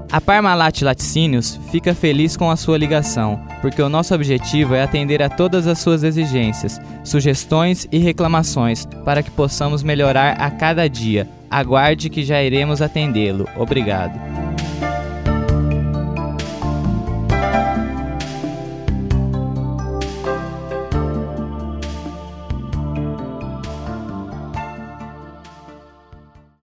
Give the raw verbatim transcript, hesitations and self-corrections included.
A Parmalat Laticínios fica feliz com a sua ligação, porque o nosso objetivo é atender a todas as suas exigências, sugestões e reclamações para que possamos melhorar a cada dia. Aguarde que já iremos atendê-lo. Obrigado.